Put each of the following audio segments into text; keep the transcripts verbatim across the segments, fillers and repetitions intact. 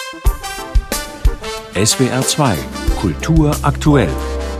S W R zwei Kultur aktuell.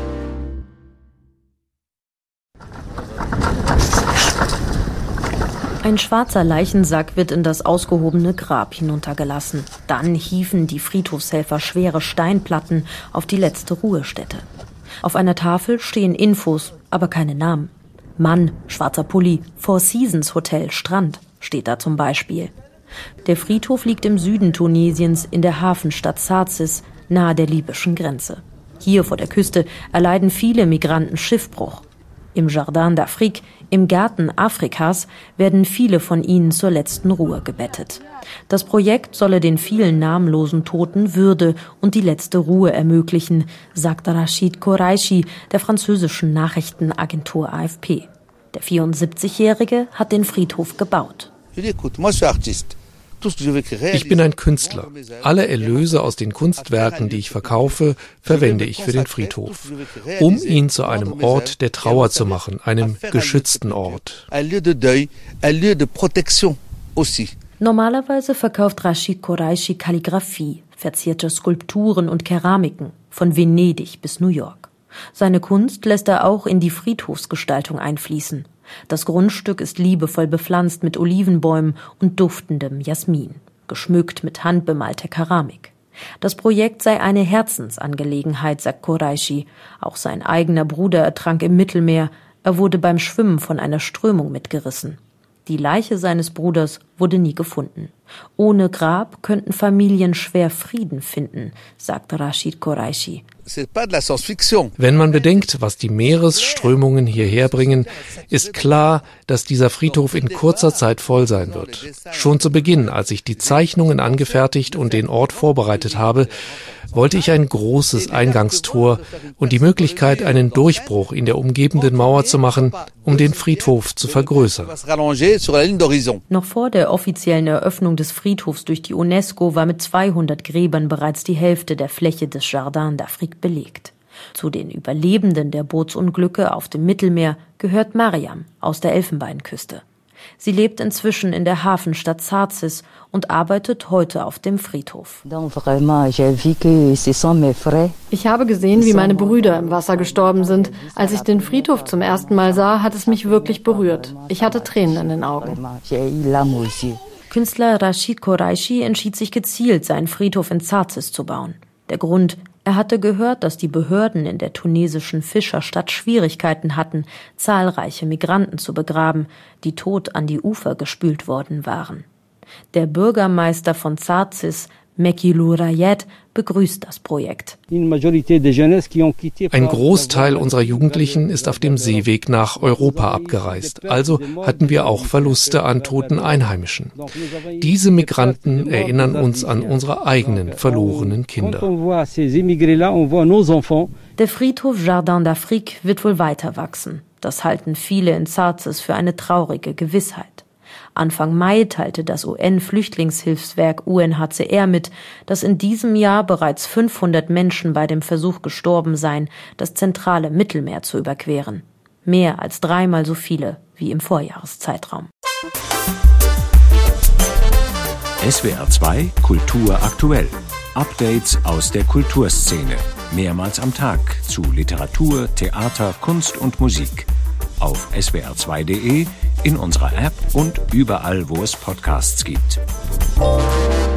Ein schwarzer Leichensack wird in das ausgehobene Grab hinuntergelassen. Dann hieven die Friedhofshelfer schwere Steinplatten auf die letzte Ruhestätte. Auf einer Tafel stehen Infos, aber keine Namen. Mann, schwarzer Pulli, Four Seasons Hotel, Strand, steht da zum Beispiel. Der Friedhof liegt im Süden Tunesiens in der Hafenstadt Sarzis, nahe der libyschen Grenze. Hier vor der Küste erleiden viele Migranten Schiffbruch. Im Jardin d'Afrique, im Garten Afrikas, werden viele von ihnen zur letzten Ruhe gebettet. Das Projekt solle den vielen namenlosen Toten Würde und die letzte Ruhe ermöglichen, sagt Rachid Qoraishi der französischen Nachrichtenagentur A F P. Der vierundsiebzigjährige hat den Friedhof gebaut. Ich bin ein Künstler. Alle Erlöse aus den Kunstwerken, die ich verkaufe, verwende ich für den Friedhof, um ihn zu einem Ort der Trauer zu machen, einem geschützten Ort. Normalerweise verkauft Rachid Qoraishi Kalligraphie, verzierte Skulpturen und Keramiken, von Venedig bis New York. Seine Kunst lässt er auch in die Friedhofsgestaltung einfließen. Das Grundstück ist liebevoll bepflanzt mit Olivenbäumen und duftendem Jasmin, geschmückt mit handbemalter Keramik. Das Projekt sei eine Herzensangelegenheit, sagt Qoraishi. Auch sein eigener Bruder ertrank im Mittelmeer. Er wurde beim Schwimmen von einer Strömung mitgerissen. Die Leiche seines Bruders wurde nie gefunden. Ohne Grab könnten Familien schwer Frieden finden, sagt Rachid Qoraishi. Wenn man bedenkt, was die Meeresströmungen hierher bringen, ist klar, dass dieser Friedhof in kurzer Zeit voll sein wird. Schon zu Beginn, als ich die Zeichnungen angefertigt und den Ort vorbereitet habe, wollte ich ein großes Eingangstor und die Möglichkeit, einen Durchbruch in der umgebenden Mauer zu machen, um den Friedhof zu vergrößern. Noch vor der offiziellen Eröffnung des Friedhofs durch die UNESCO war mit zweihundert Gräbern bereits die Hälfte der Fläche des Jardin d'Afrique belegt. Zu den Überlebenden der Bootsunglücke auf dem Mittelmeer gehört Mariam aus der Elfenbeinküste. Sie lebt inzwischen in der Hafenstadt Sarzis und arbeitet heute auf dem Friedhof. Ich habe gesehen, wie meine Brüder im Wasser gestorben sind. Als ich den Friedhof zum ersten Mal sah, hat es mich wirklich berührt. Ich hatte Tränen in den Augen. Künstler Rachid Qoraishi entschied sich gezielt, seinen Friedhof in Sarzis zu bauen. Der Grund: Er hatte gehört, dass die Behörden in der tunesischen Fischerstadt Schwierigkeiten hatten, zahlreiche Migranten zu begraben, die tot an die Ufer gespült worden waren. Der Bürgermeister von Sarzis, Mekilou Rayed, begrüßt das Projekt. Ein Großteil unserer Jugendlichen ist auf dem Seeweg nach Europa abgereist. Also hatten wir auch Verluste an toten Einheimischen. Diese Migranten erinnern uns an unsere eigenen verlorenen Kinder. Der Friedhof Jardin d'Afrique wird wohl weiter wachsen. Das halten viele in Sarzis für eine traurige Gewissheit. Anfang Mai teilte das U N-Flüchtlingshilfswerk U N H C R mit, dass in diesem Jahr bereits fünfhundert Menschen bei dem Versuch gestorben seien, das zentrale Mittelmeer zu überqueren. Mehr als dreimal so viele wie im Vorjahreszeitraum. S W R zwei Kultur aktuell. Updates aus der Kulturszene. Mehrmals am Tag zu Literatur, Theater, Kunst und Musik. Auf S W R zwei Punkt de, in unserer App und überall, wo es Podcasts gibt.